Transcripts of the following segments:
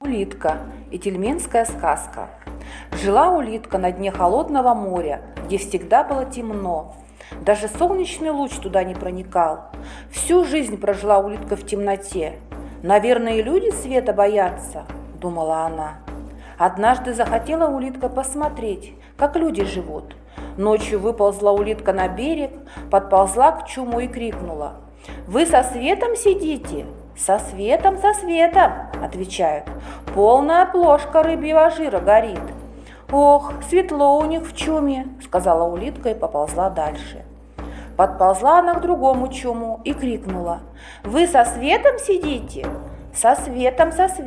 Улитка и тельменская сказка. Жила улитка на дне холодного моря, где всегда было темно. Даже солнечный луч туда не проникал. Всю жизнь прожила улитка в темноте. «Наверное, и люди света боятся», – думала она. Однажды захотела улитка посмотреть, как люди живут. Ночью выползла улитка на берег, подползла к чуму и крикнула: «Вы со светом сидите?» «Со светом, – отвечают. «Полная плошка рыбьего жира горит». «Ох, светло у них в чуме», – сказала улитка и поползла дальше. Подползла она к другому чуму и крикнула: «Вы со светом сидите?» со светом,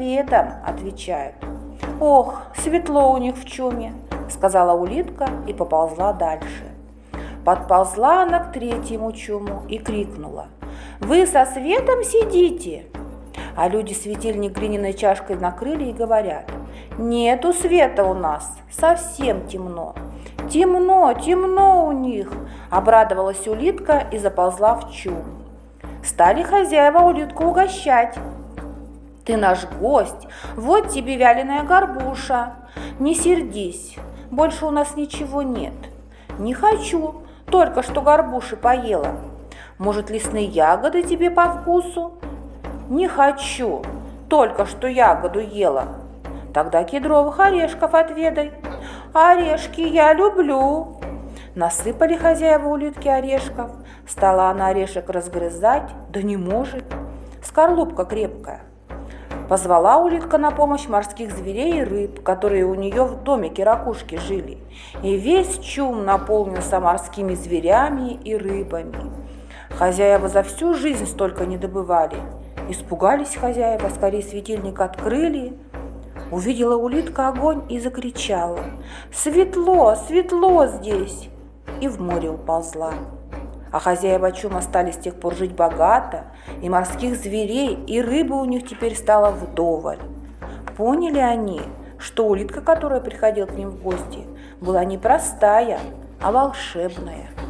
– отвечают. «Ох, светло у них в чуме», – сказала улитка и поползла дальше. Подползла она к третьему чуму и крикнула: «Вы со светом сидите?» А люди светильник глиняной чашкой накрыли и говорят: «Нету света у нас, совсем темно». «Темно, темно у них», – обрадовалась улитка и заползла в чум. Стали хозяева улитку угощать. «Ты наш гость, вот тебе вяленая горбуша. Не сердись, больше у нас ничего нет». «Не хочу, только что горбуши поела». «Может, лесные ягоды тебе по вкусу?» «Не хочу, только что ягоду ела». «Тогда кедровых орешков отведай». «Орешки я люблю». Насыпали хозяева улитки орешков. Стала она орешек разгрызать, да не может. Скорлупка крепкая. Позвала улитка на помощь морских зверей и рыб, которые у нее в домике ракушки жили. И весь чум наполнился морскими зверями и рыбами. Хозяева за всю жизнь столько не добывали. Испугались хозяева, скорее светильник открыли. Увидела улитка огонь и закричала: «Светло, светло здесь!» и в море уползла. А хозяева чума стали с тех пор жить богато, и морских зверей, и рыбы у них теперь стало вдоволь. Поняли они, что улитка, которая приходила к ним в гости, была не простая, а волшебная.